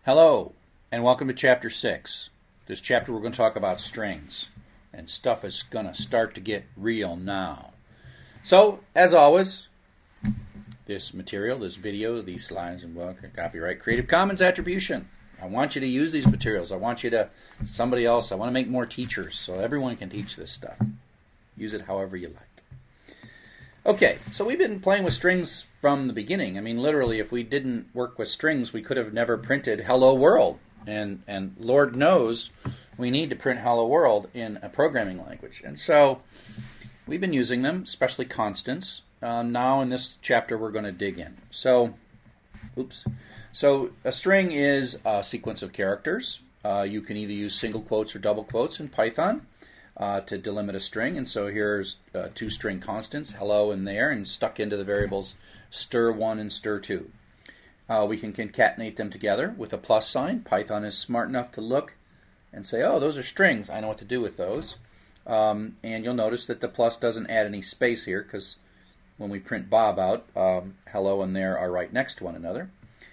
Hello, and welcome to Chapter 6. This chapter we're going to talk about strings, and stuff is going to start to get real now. So, as always, this material, this video, these slides and book are copyright Creative Commons attribution. I want you to use these materials. I want you to, somebody else, I want to make more teachers so everyone can teach this stuff. Use it however you like. Okay, so we've been playing with strings from the beginning. I mean, literally, if we didn't work with strings, we could have never printed Hello World. And Lord knows we need to print Hello World in a programming language. And so we've been using them, especially constants. Now in this chapter, we're going to dig in. So a string is a sequence of characters. You can either use single quotes or double quotes in Python to delimit a string. And so here's two string constants, hello and there, and stuck into the variables stir1 and stir2. We can concatenate them together with a plus sign. Python is smart enough to look and say, oh, those are strings. I know what to do with those. And you'll notice that the plus doesn't add any space here because when we print Bob out, hello and there are right next to one another.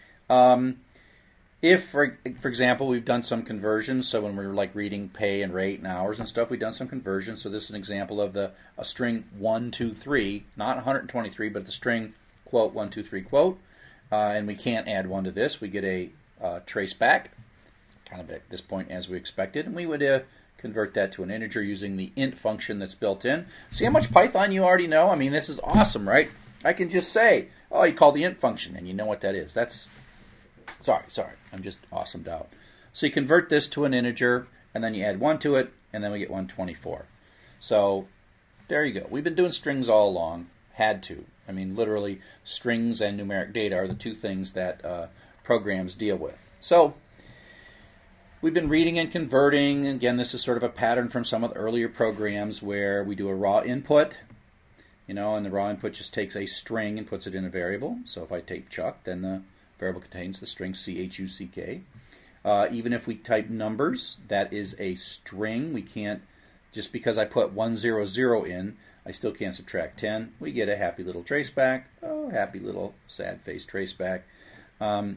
If, for example, we've done some conversions, so when we're like reading pay and rate and hours and stuff, we've done some conversions. So this is an example of a string 1, 2, 3, not 123, but the string quote 1, 2, 3 quote. And we can't add 1 to this. We get a trace back, kind of at this point as we expected, and we would convert that to an integer using the int function that's built in. See how much Python you already know? I mean, this is awesome, right? I can just say, oh, you call the int function, and you know what that is. That's Sorry, I'm just awesomed out. So you convert this to an integer, and then you add 1 to it, and then we get 124. So there you go. We've been doing strings all along. Had to. I mean, literally, strings and numeric data are the two things that programs deal with. So we've been reading and converting. Again, this is sort of a pattern from some of the earlier programs where we do a raw input, and the raw input just takes a string and puts it in a variable. So if I type Chuck, then the variable contains the string CHUCK. Even if we type numbers, that is a string. We can't, just because I put 100 in, I still can't subtract 10. We get a happy little traceback. Oh, happy little sad face traceback. But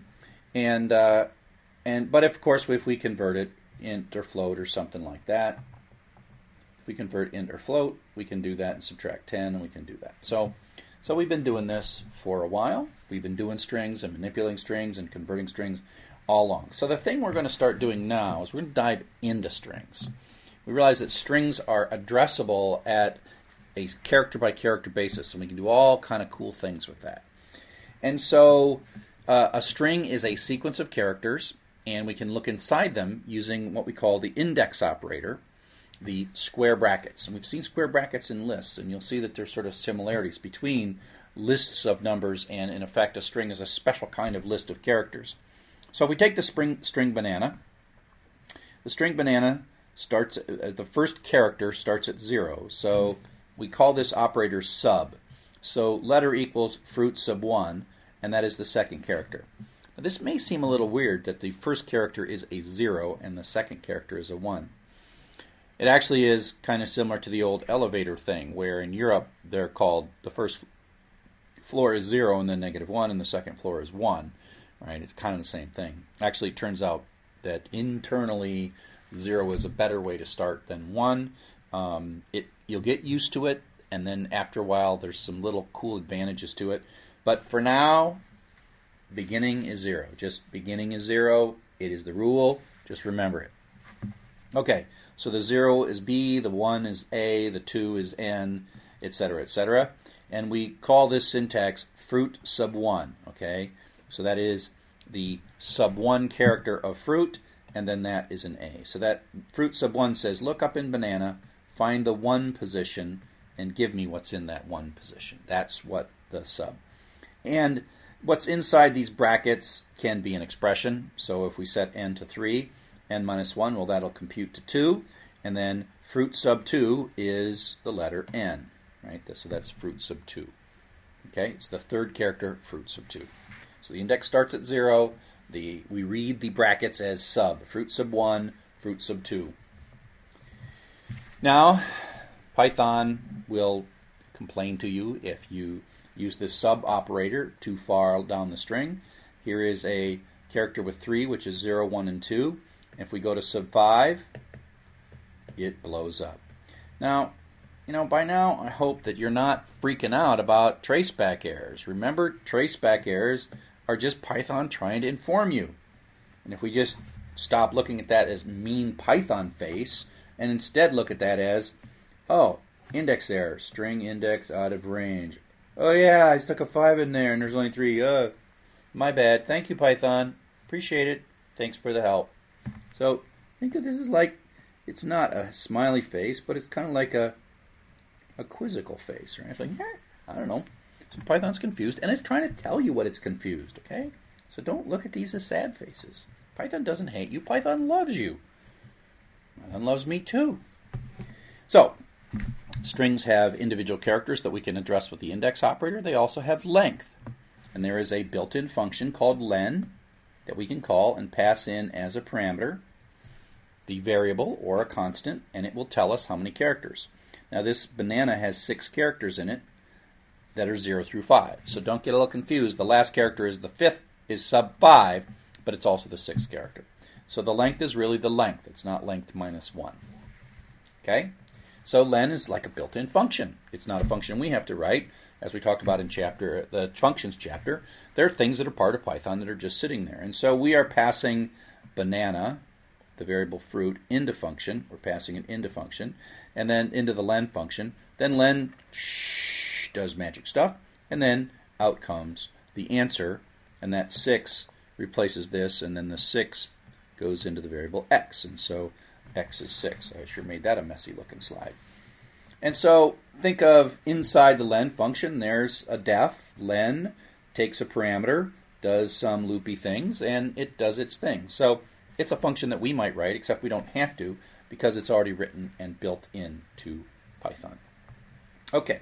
of course, if we convert it int or float or something like that, if we convert int or float, we can do that and subtract 10, and we can do that. So we've been doing this for a while. We've been doing strings and manipulating strings and converting strings all along. So the thing we're going to start doing now is we're going to dive into strings. We realize that strings are addressable at a character-by-character basis, and we can do all kind of cool things with that. And so a string is a sequence of characters, and we can look inside them using what we call the index operator, the square brackets. And we've seen square brackets in lists, and you'll see that there's sort of similarities between lists of numbers, and in effect a string is a special kind of list of characters. So if we take the string banana, the string banana starts, the first character starts at 0, so we call this operator sub. So letter equals fruit sub 1, and that is the second character. Now this may seem a little weird that the first character is a 0 and the second character is a 1. It actually is kind of similar to the old elevator thing, where in Europe they're called, the first floor is 0 and then -1, and the second floor is 1. Right? It's kind of the same thing. Actually, it turns out that internally 0 is a better way to start than 1. You'll get used to it, and then after a while there's some little cool advantages to it. But for now, beginning is 0. Just beginning is 0. It is the rule. Just remember it. Okay, so the 0 is B, the 1 is A, the 2 is N, etc., etc. And we call this syntax fruit sub 1, okay? So that is the sub 1 character of fruit, and then that is an A. So that fruit sub 1 says, look up in banana, find the 1 position, and give me what's in that 1 position. That's what the sub. And what's inside these brackets can be an expression. So if we set n to 3, n minus 1, well, that'll compute to 2. And then fruit sub 2 is the letter n. Right? So that's fruit sub 2. Okay, it's the third character, fruit sub 2. So the index starts at 0. We read the brackets as sub. Fruit sub 1, fruit sub 2. Now, Python will complain to you if you use this sub operator too far down the string. Here is a character with 3, which is 0, 1, and 2. If we go to sub 5, it blows up. Now, by now I hope that you're not freaking out about traceback errors. Remember, traceback errors are just Python trying to inform you. And if we just stop looking at that as mean Python face and instead look at that as, oh, index error, string index out of range. Oh yeah, I stuck a 5 in there and there's only 3. My bad. Thank you, Python. Appreciate it. Thanks for the help. So think of this as like, it's not a smiley face, but it's kind of like a quizzical face, right? It's like, I don't know. So Python's confused, and it's trying to tell you what it's confused, okay? So don't look at these as sad faces. Python doesn't hate you. Python loves you. Python loves me too. So strings have individual characters that we can address with the index operator. They also have length. And there is a built-in function called len that we can call and pass in as a parameter the variable or a constant, and it will tell us how many characters. Now this banana has 6 characters in it that are 0 through 5. So don't get a little confused. The last character is the 5th, is sub 5, but it's also the 6th character. So the length is really the length. It's not length minus 1. Okay? So len is like a built-in function. It's not a function we have to write. As we talked about in the functions chapter, there are things that are part of Python that are just sitting there. And so we are passing banana, the variable fruit, into function. We're passing it into function. And then into the len function. Then len does magic stuff. And then out comes the answer. And that 6 replaces this. And then the 6 goes into the variable x. And so x is 6. I sure made that a messy looking slide. And so think of inside the len function, there's a def. Len takes a parameter, does some loopy things, and it does its thing. So it's a function that we might write, except we don't have to because it's already written and built into Python. Okay,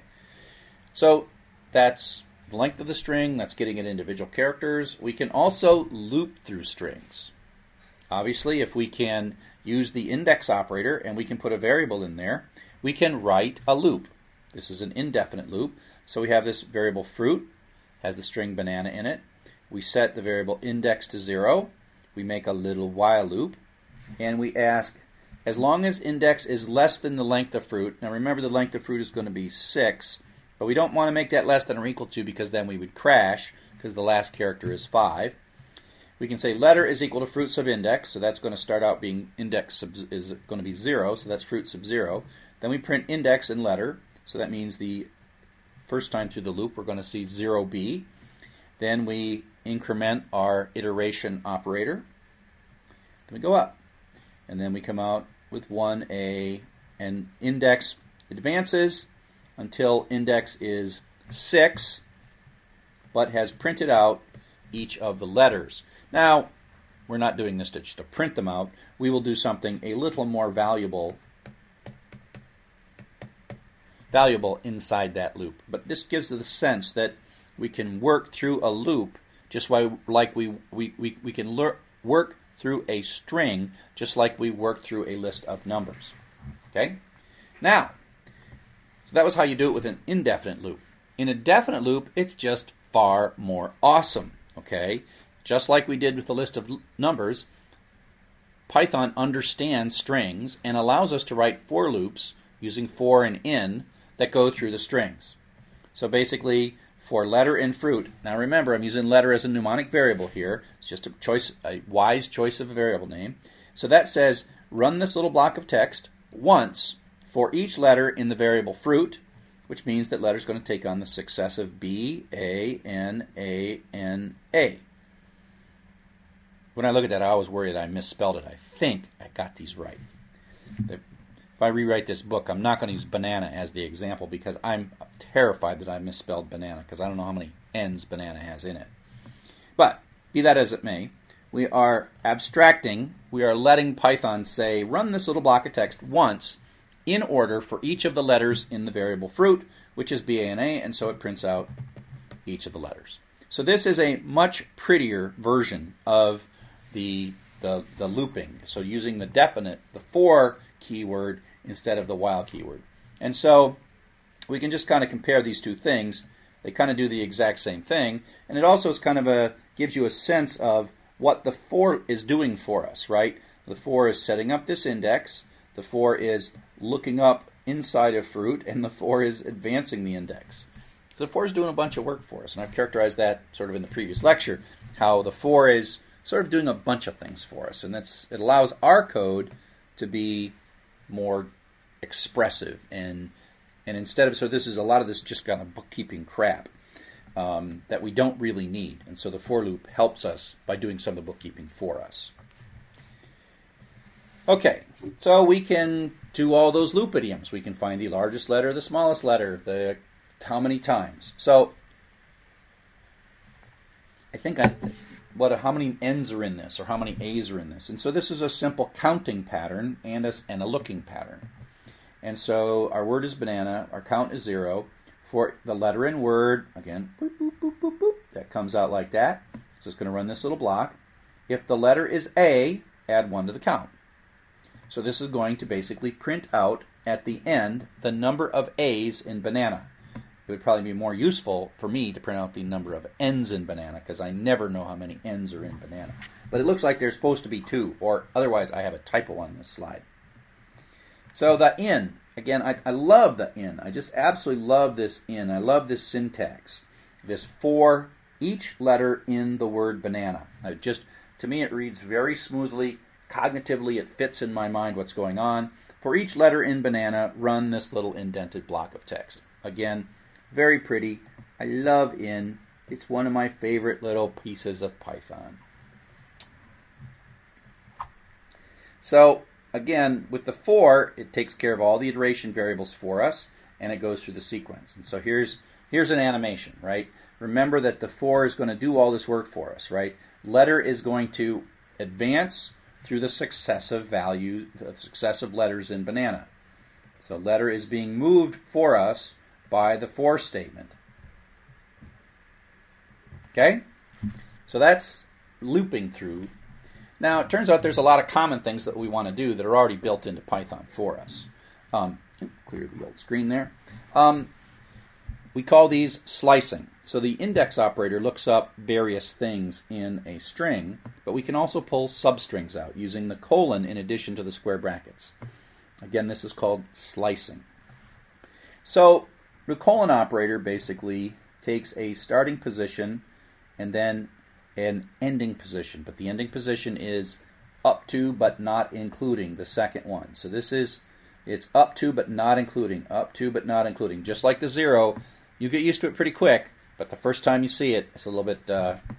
so that's the length of the string. That's getting at individual characters. We can also loop through strings. Obviously, if we can use the index operator and we can put a variable in there, we can write a loop. This is an indefinite loop. So we have this variable fruit, has the string banana in it. We set the variable index to 0. We make a little while loop. And we ask, as long as index is less than the length of fruit, now remember the length of fruit is going to be 6, but we don't want to make that less than or equal to because then we would crash because the last character is 5. We can say letter is equal to fruit sub index, so that's going to start out being index sub is going to be 0, so that's fruit sub 0. Then we print index and letter, so that means the first time through the loop we're going to see 0b. Then we increment our iteration operator. Then we go up. And then we come out with 1a, and index advances until index is 6, but has printed out each of the letters. Now, we're not doing this just to print them out. We will do something a little more valuable inside that loop. But this gives the sense that we can work through a loop just like we can work through a string just like we work through a list of numbers. Okay? Now, so that was how you do it with an indefinite loop. In a definite loop, it's just far more awesome. Okay? Just like we did with the list of numbers, Python understands strings and allows us to write for loops using for and in that go through the strings. So basically, for letter and fruit, now remember I'm using letter as a mnemonic variable here. It's just a wise choice of a variable name. So that says run this little block of text once for each letter in the variable fruit, which means that letter is going to take on the successive B, A, N, A, N, A. When I look at that, I always worry that I misspelled it. I think I got these right. If I rewrite this book, I'm not going to use banana as the example because I'm terrified that I misspelled banana because I don't know how many N's banana has in it. But, be that as it may, we are abstracting, we are letting Python say, run this little block of text once in order for each of the letters in the variable fruit, which is B, A, and A, and so it prints out each of the letters. So this is a much prettier version of the looping. So using the definite, the for keyword instead of the while keyword. And so we can just kind of compare these two things. They kind of do the exact same thing. And it also is kind of gives you a sense of what the for is doing for us, right? The for is setting up this index, the for is looking up inside of fruit, and the for is advancing the index. So the for is doing a bunch of work for us, and I've characterized that sort of in the previous lecture, how the for is sort of doing a bunch of things for us, and it allows our code to be more expressive, and instead of, so this is a lot of this just kind of bookkeeping crap that we don't really need, and so the for loop helps us by doing some of the bookkeeping for us. Okay, so we can do all those loop idioms. We can find the largest letter, the smallest letter, the how many times. So I think how many N's are in this, or how many A's are in this. And so this is a simple counting pattern and a looking pattern. And so our word is banana, our count is 0. For the letter in word, again, boop, boop, boop, boop, boop, that comes out like that. So it's going to run this little block. If the letter is A, add 1 to the count. So this is going to basically print out at the end the number of A's in banana. It would probably be more useful for me to print out the number of N's in banana, because I never know how many N's are in banana. But it looks like there's supposed to be 2, or otherwise I have a typo on this slide. So the in, again, I love the in. I just absolutely love this in. I love this syntax. This for each letter in the word banana. To me, it reads very smoothly. Cognitively, it fits in my mind what's going on. For each letter in banana, run this little indented block of text. Again, very pretty. I love in. It's one of my favorite little pieces of Python. So, again, with the for, it takes care of all the iteration variables for us, and it goes through the sequence. And so here's an animation, right? Remember that the for is going to do all this work for us, right? Letter is going to advance through the successive letters in banana. So letter is being moved for us by the for statement. Okay? So that's looping through. Now, it turns out there's a lot of common things that we want to do that are already built into Python for us. Clear the old screen there. We call these slicing. So the index operator looks up various things in a string, but we can also pull substrings out using the colon in addition to the square brackets. Again, this is called slicing. So the colon operator basically takes a starting position and then an ending position, but the ending position is up to but not including the second one. So it's up to but not including, up to but not including. Just like the 0, you get used to it pretty quick, but the first time you see it, it's a little bit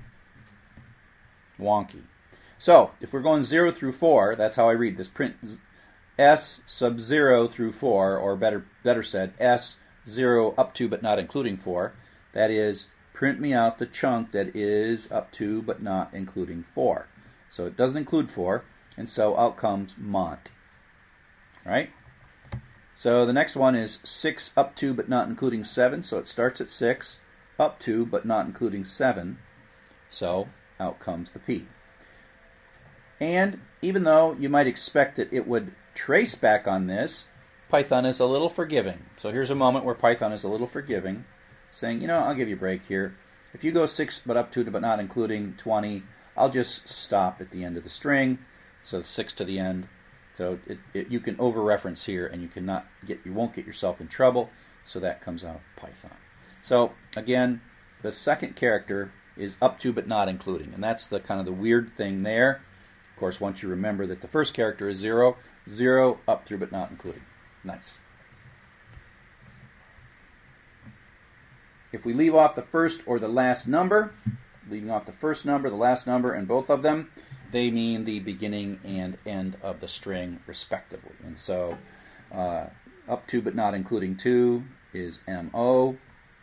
wonky. So if we're going 0 through 4, that's how I read this. Print S sub 0 through 4, or better said, S 0 up to but not including 4. That is, print me out the chunk that is up to but not including 4. So it doesn't include 4, and so out comes mont. Right? So the next one is 6 up to but not including 7, so it starts at 6, up to but not including 7, so out comes the P. And even though you might expect that it would trace back on this, Python is a little forgiving. So here's a moment where Python is a little forgiving, saying, I'll give you a break here. If you go 6 but up to but not including 20, I'll just stop at the end of the string, so 6 to the end. So you can over-reference here, and you won't get yourself in trouble, so that comes out Python. So again, the second character is up to but not including, and that's the kind of the weird thing there. Of course, once you remember that the first character is 0, 0 up through but not including. Nice. If we leave off the first or the last number, leaving off the first number, the last number, and both of them, they mean the beginning and end of the string, respectively. And so, up to but not including 2 is MO.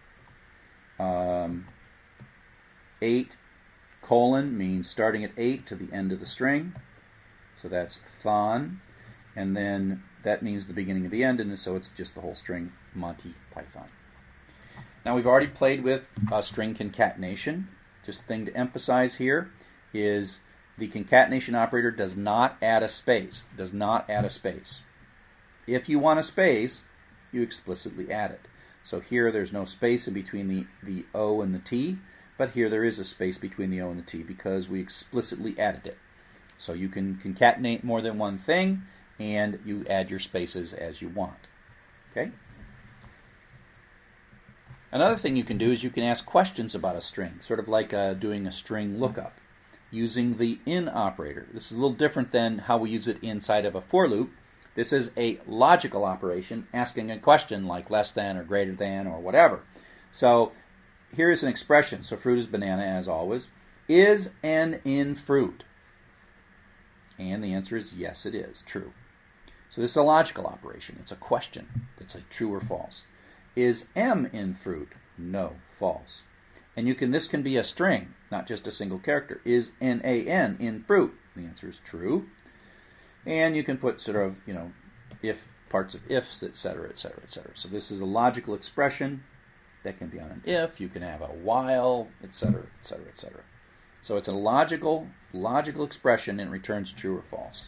8 colon means starting at 8 to the end of the string. So that's thon. And then that means the beginning of the end, and so it's just the whole string, Monty Python. Now we've already played with string concatenation. Just a thing to emphasize here is the concatenation operator does not add a space. Does not add a space. If you want a space, you explicitly add it. So here there's no space in between the O and the T, but here there is a space between the O and the T because we explicitly added it. So you can concatenate more than one thing, and you add your spaces as you want. Okay? Another thing you can do is you can ask questions about a string, sort of like doing a string lookup, using the in operator. This is a little different than how we use it inside of a for loop. This is a logical operation, asking a question like less than or greater than or whatever. So here is an expression. So fruit is banana, as always. Is N in fruit? And the answer is yes, it is. True. So this is a logical operation. It's a question. It's a true or false. Is M in fruit? No, false. And this can be a string, not just a single character. Is NaN in fruit? The answer is true. And you can put sort of, if parts of ifs, etc., etc., etc. So this is a logical expression that can be on an if. You can have a while, etc., etc., etc. So it's a logical expression and it returns true or false.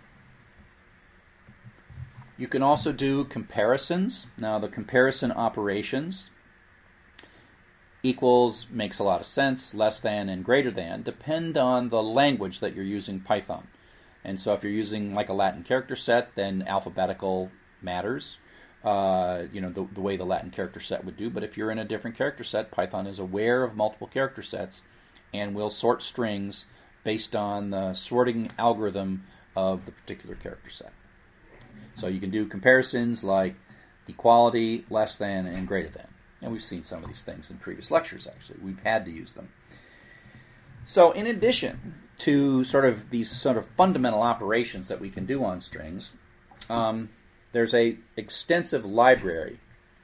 You can also do comparisons. Now the comparison operations, equals makes a lot of sense, less than and greater than, depend on the language that you're using Python. And so if you're using like a Latin character set, then alphabetical matters, the way the Latin character set would do. But if you're in a different character set, Python is aware of multiple character sets and will sort strings based on the sorting algorithm of the particular character set. So you can do comparisons like equality, less than, and greater than. And we've seen some of these things in previous lectures, actually. We've had to use them. So in addition to these fundamental operations that we can do on strings, there's an extensive library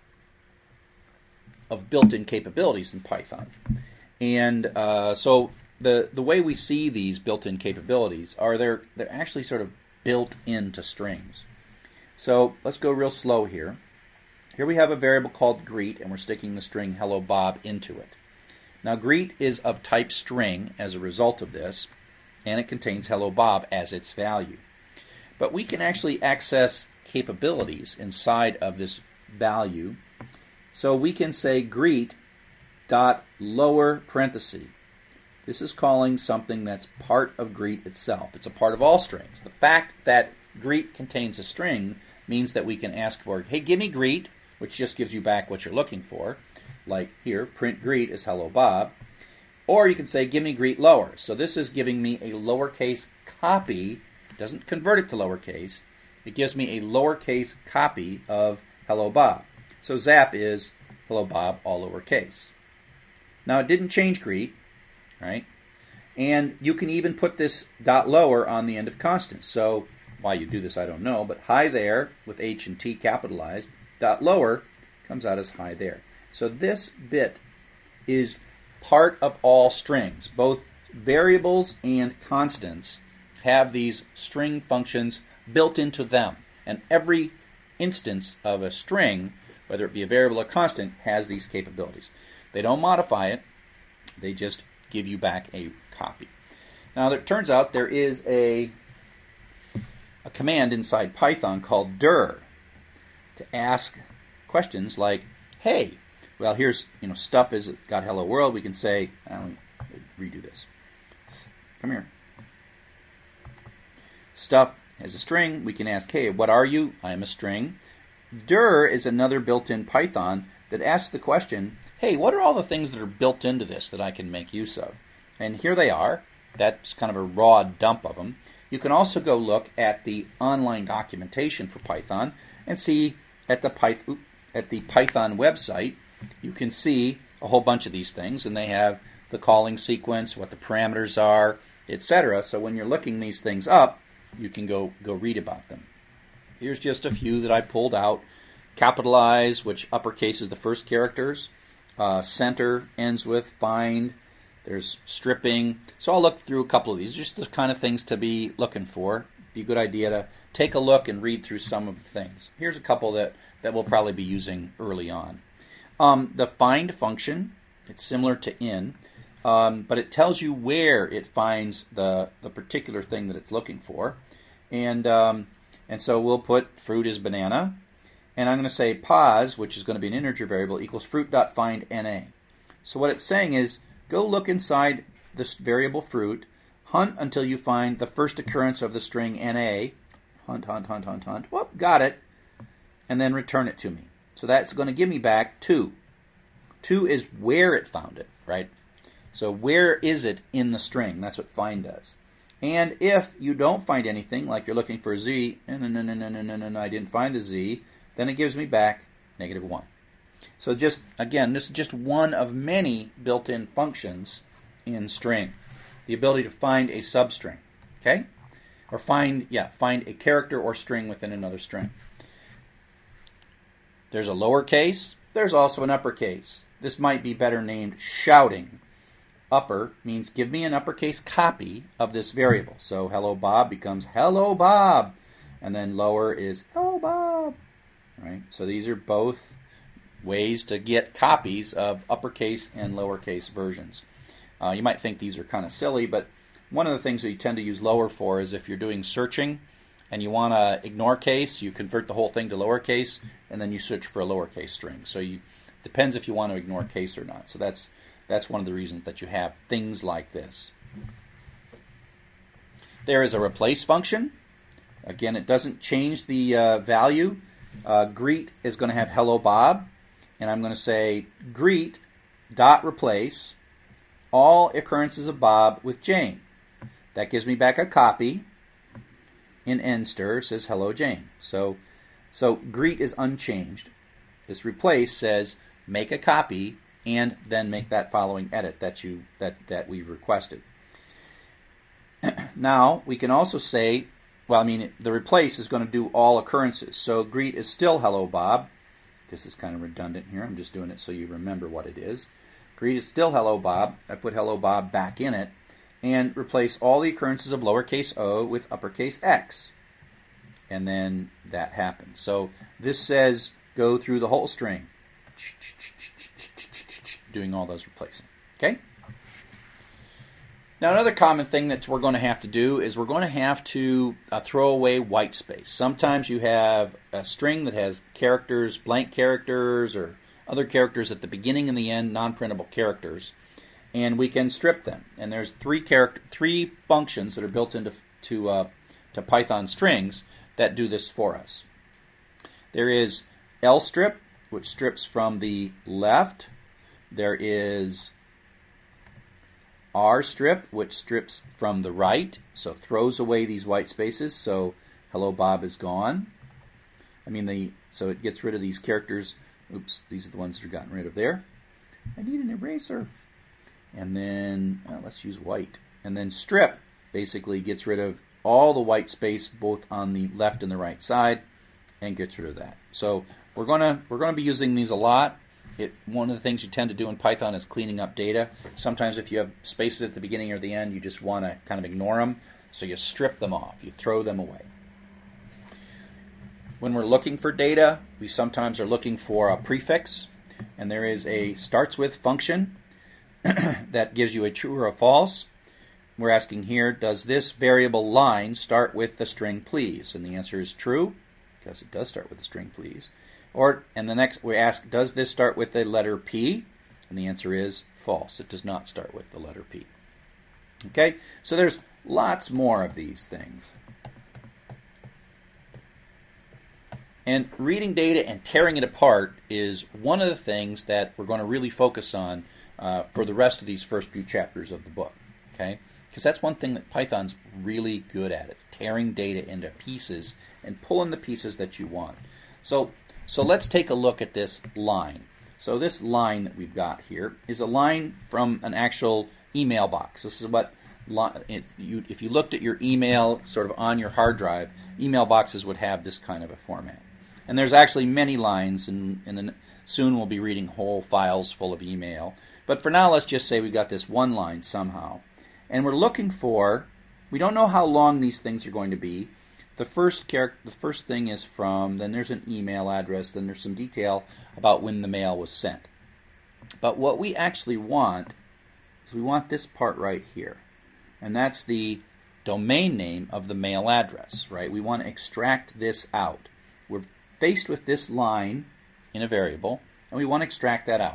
of built-in capabilities in Python. And so the way we see these built-in capabilities are they're actually sort of built into strings. So let's go real slow here. Here we have a variable called greet, and we're sticking the string hello Bob into it. Now greet is of type string as a result of this, and it contains hello Bob as its value. But we can actually access capabilities inside of this value. So we can say greet dot lower parenthesis. This is calling something that's part of greet itself. It's a part of all strings. The fact that greet contains a string means that we can ask for, hey, give me greet, which just gives you back what you're looking for. Like here, print greet is hello Bob. Or you can say, give me greet lower. So this is giving me a lowercase copy. It doesn't convert it to lowercase. It gives me a lowercase copy of hello Bob. So zap is hello Bob, all lowercase. Now it didn't change greet, right? And you can even put this dot lower on the end of constants. So why you do this, I don't know, but hi there with H and T capitalized, dot lower comes out as hi there. So this bit is part of all strings. Both variables and constants have these string functions built into them. And every instance of a string, whether it be a variable or constant, has these capabilities. They don't modify it. They just give you back a copy. Now, it turns out there is a command inside Python called dir to ask questions like, hey, well, here's, stuff is got hello world. We can say, let me redo this. Come here. Stuff as a string. We can ask, hey, what are you? I am a string. Dir is another built-in Python that asks the question, hey, what are all the things that are built into this that I can make use of? And here they are. That's kind of a raw dump of them. You can also go look at the online documentation for Python and see at the Python website, you can see a whole bunch of these things, and they have the calling sequence, what the parameters are, etc. So when you're looking these things up, you can go read about them. Here's just a few that I pulled out. Capitalize, which uppercase is the first characters. Center ends with find. There's stripping. So I'll look through a couple of these, just the kind of things to be looking for. Be a good idea to take a look and read through some of the things. Here's a couple that we'll probably be using early on. The find function, it's similar to in, but it tells you where it finds the particular thing that it's looking for. And so we'll put fruit is banana. And I'm going to say pos, which is going to be an integer variable, equals fruit.findNa. So what it's saying is, go look inside this variable fruit, hunt until you find the first occurrence of the string NA, hunt, hunt, hunt, hunt, hunt, whoop, got it, and then return it to me. So that's going to give me back 2. 2 is where it found it, right? So where is it in the string? That's what find does. And if you don't find anything, like you're looking for a Z, no, I didn't find the Z, then it gives me back -1. So just, again, this is just one of many built-in functions in string. The ability to find a substring, okay? Or find a character or string within another string. There's a lowercase. There's also an uppercase. This might be better named shouting. Upper means give me an uppercase copy of this variable. So hello Bob becomes hello Bob. And then lower is hello Bob. Right? So these are both ways to get copies of uppercase and lowercase versions. You might think these are kind of silly, but one of the things that you tend to use lower for is if you're doing searching and you want to ignore case, you convert the whole thing to lowercase, and then you search for a lowercase string. So it depends if you want to ignore case or not. So that's one of the reasons that you have things like this. There is a replace function. Again, it doesn't change the value. Greet is going to have hello Bob, and I'm going to say greet dot replace all occurrences of Bob with Jane. That gives me back a copy. In nster says hello Jane. So greet is unchanged. This replace says make a copy and then make that following edit that we've requested. Now we can also say, the replace is going to do all occurrences. So greet is still hello Bob. This is kind of redundant here. I'm just doing it so you remember what it is. Greet is still hello Bob. I put hello Bob back in it and replace all the occurrences of lowercase o with uppercase x. And then that happens. So this says go through the whole string, doing all those replacing. Okay? Now another common thing that we're going to have to do is we're going to have to throw away white space. Sometimes you have a string that has characters, blank characters, or other characters at the beginning and the end, non-printable characters, and we can strip them. And there's three functions that are built into Python strings that do this for us. There is lstrip, which strips from the left. There is rstrip, which strips from the right, so throws away these white spaces. So hello Bob is gone. So it gets rid of these characters. Oops, these are the ones that are gotten rid of there. I need an eraser. And then, let's use white. And then strip basically gets rid of all the white space both on the left and the right side and gets rid of that. So we're gonna be using these a lot. One of the things you tend to do in Python is cleaning up data. Sometimes if you have spaces at the beginning or the end, you just want to kind of ignore them. So you strip them off. You throw them away. When we're looking for data, we sometimes are looking for a prefix, and there is a starts with function that gives you a true or a false. We're asking here, does this variable line start with the string please? And the answer is true, because it does start with the string please. And the next we ask, does this start with the letter P? And the answer is false. It does not start with the letter P. Okay, so there's lots more of these things. And reading data and tearing it apart is one of the things that we're going to really focus on for the rest of these first few chapters of the book. Okay, because that's one thing that Python's really good at. It's tearing data into pieces and pulling the pieces that you want. So let's take a look at this line. So this line that we've got here is a line from an actual email box. This is what, if you looked at your email sort of on your hard drive, email boxes would have this kind of a format. And there's actually many lines, and then soon we'll be reading whole files full of email. But for now, let's just say we got this one line somehow. And we're looking for, we don't know how long these things are going to be. The first thing is from, then there's an email address, then there's some detail about when the mail was sent. But what we actually want is we want this part right here. And that's the domain name of the mail address, right? We want to extract this out. We're faced with this line in a variable, and we want to extract that out.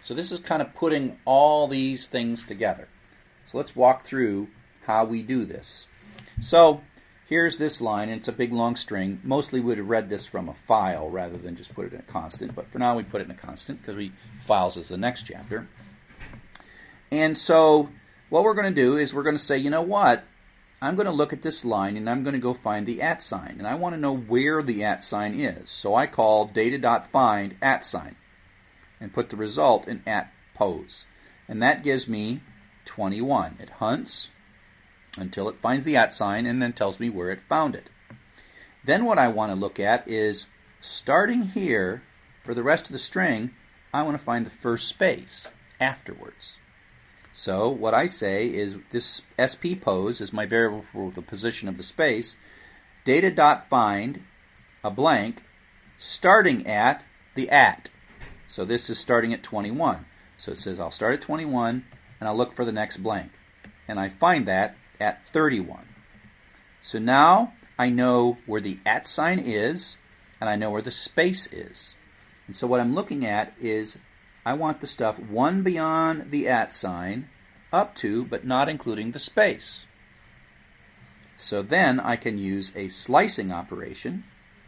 So this is kind of putting all these things together. So let's walk through how we do this. So here's this line, and it's a big long string. Mostly we would have read this from a file rather than just put it in a constant, but for now we put it in a constant because files is the next chapter. And so what we're going to do is we're going to say, you know what? I'm going to look at this line and I'm going to go find the @ sign. And I want to know where the @ sign is. So I call data.find @ sign and put the result in @pose. And that gives me 21. It hunts until it finds the @ sign and then tells me where it found it. Then what I want to look at is, starting here, for the rest of the string, I want to find the first space afterwards. So what I say is this SP pose is my variable for the position of the space. Data.find a blank starting at the @. So this is starting at 21. So it says I'll start at 21 and I'll look for the next blank. And I find that at 31. So now I know where the @ sign is and I know where the space is. And so what I'm looking at is I want the stuff one beyond the @ sign up to but not including the space. So then I can use a slicing operation.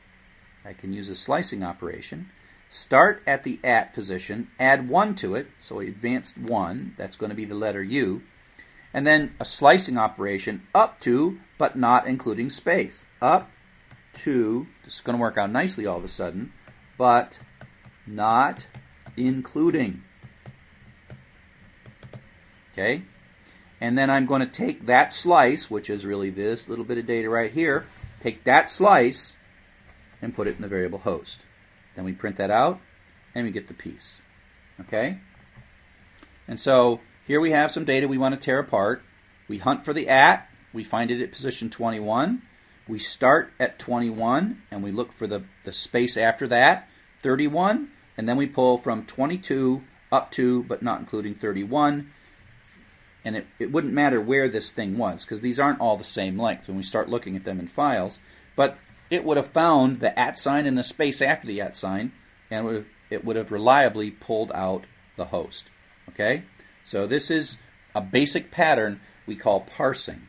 Start at the @ position, add 1 to it, so we advanced 1, that's going to be the letter U, and then a slicing operation up to but not including space. Up to, this is going to work out nicely all of a sudden, but not including. Okay? And then I'm going to take that slice, which is really this little bit of data right here, take that slice and put it in the variable host. Then we print that out and we get the piece. Okay? And so here we have some data we want to tear apart. We hunt for the @ we find it at position 21. We start at 21 and we look for the space after that, 31, and then we pull from 22 up to but not including 31. And it wouldn't matter where this thing was because these aren't all the same length when we start looking at them in files, but it would have found the @ sign in the space after the @ sign, and it would have reliably pulled out the host. Okay? So this is a basic pattern we call parsing.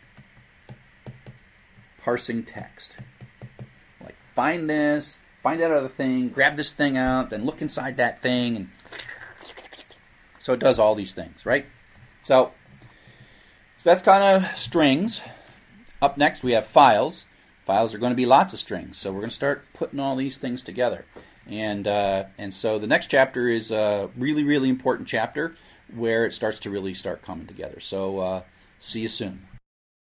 Parsing text. Like find this, find that other thing, grab this thing out, then look inside that thing. And so it does all these things, right? So that's kind of strings. Up next we have files. Files are going to be lots of strings, so we're going to start putting all these things together. And so the next chapter is a really, really important chapter where it starts to really start coming together. So see you soon.